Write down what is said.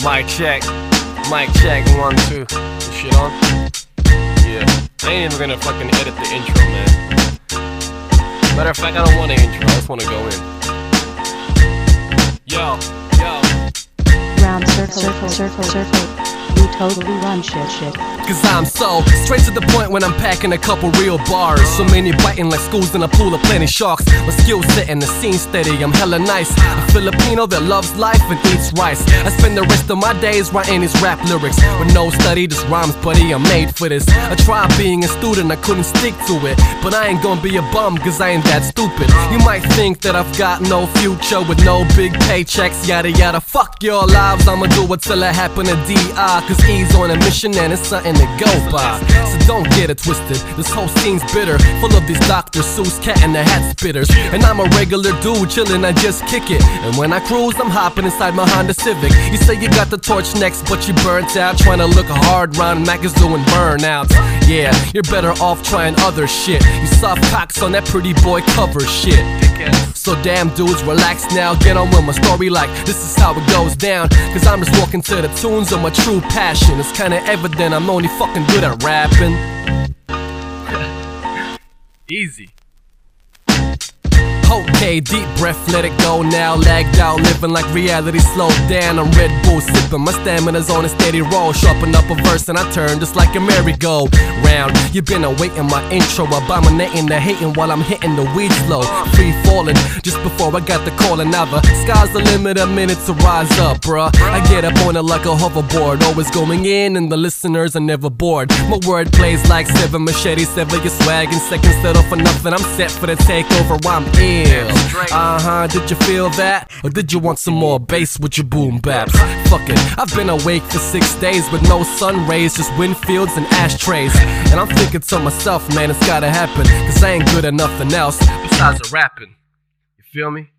Mic check, 1, 2. This shit on? Yeah. I ain't even gonna fucking edit the intro, man. Matter of fact, I don't want an intro, I just wanna go in. Yo. Round circle. You totally run shit. Cause I'm so straight to the point when I'm packing a couple real bars. So many biting like schools in a pool of plenty sharks. My skill set and the scene steady, I'm hella nice. A Filipino that loves life and eats rice. I spend the rest of my days writing these rap lyrics. With no study, just rhymes, buddy, I'm made for this. I tried being a student, I couldn't stick to it. But I ain't gonna be a bum cause I ain't that stupid. You might think that I've got no future with no big paychecks, yada yada. Fuck your lives, I'ma do it till I happen to die. Cause E's on a mission and it's something to go by. So don't get it twisted, this whole scene's bitter, full of these Dr. Seuss cat in the hat spitters. And I'm a regular dude chillin', I just kick it. And when I cruise, I'm hopping inside my Honda Civic. You say you got the torch next, but you burnt out, trying to look hard, Ron Mac is doing burnouts. Yeah, you're better off trying other shit. You soft cocks on that pretty boy cover shit. So damn dudes, relax now, get on with my story like this is how it goes down. Cause I'm just walking to the tunes of my true passion. It's kinda evident I'm only fucking good at rapping. Easy. Okay, deep breath, let it go now. Lagged out, living like reality slowed down. I'm Red Bull sipping, my stamina's on a steady roll. Sharpen up a verse and I turn just like a merry-go-round. You've been awaiting my intro, abominating the hating while I'm hitting the weed slow. Free falling, just before I got the call. And now the sky's the limit, a minute to rise up, bruh. I get up on it like a hoverboard, always going in and the listeners are never bored. My word plays like 7 machetes, sever your swag in seconds. Settle for nothing, I'm set for the takeover, I'm in. Did you feel that? Or did you want some more bass with your boom baps? Fuck it, I've been awake for 6 days with no sun rays, just wind fields and ashtrays. And I'm thinking to myself, man, it's gotta happen, cause I ain't good at nothing else besides rapping. You feel me?